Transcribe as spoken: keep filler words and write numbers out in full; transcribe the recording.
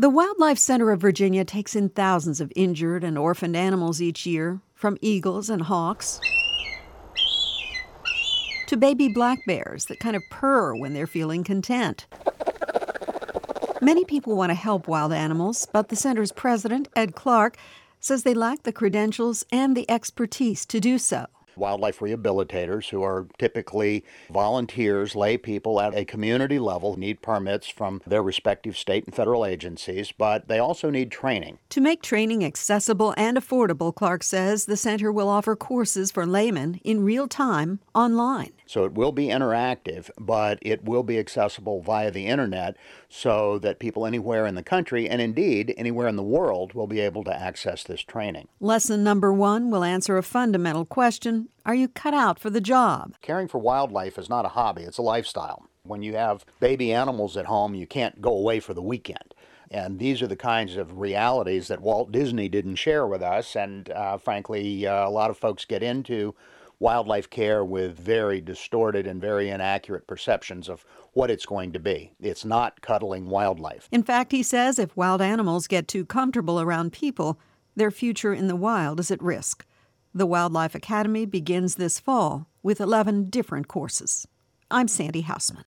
The Wildlife Center of Virginia takes in thousands of injured and orphaned animals each year, from eagles and hawks to baby black bears that kind of purr when they're feeling content. Many people want to help wild animals, but the center's president, Ed Clark, says they lack the credentials and the expertise to do so. Wildlife rehabilitators, who are typically volunteers, lay people at a community level, need permits from their respective state and federal agencies, but they also need training. To make training accessible and affordable, Clark says the center will offer courses for laymen in real time online. So it will be interactive, but it will be accessible via the internet so that people anywhere in the country, and indeed anywhere in the world, will be able to access this training. Lesson number one will answer a fundamental question: are you cut out for the job? Caring for wildlife is not a hobby, it's a lifestyle. When you have baby animals at home, you can't go away for the weekend. And these are the kinds of realities that Walt Disney didn't share with us, and uh, frankly, uh, a lot of folks get into wildlife care with very distorted and very inaccurate perceptions of what it's going to be. It's not cuddling wildlife. In fact, he says if wild animals get too comfortable around people, their future in the wild is at risk. The Wildlife Academy begins this fall with eleven different courses. I'm Sandy Hausman.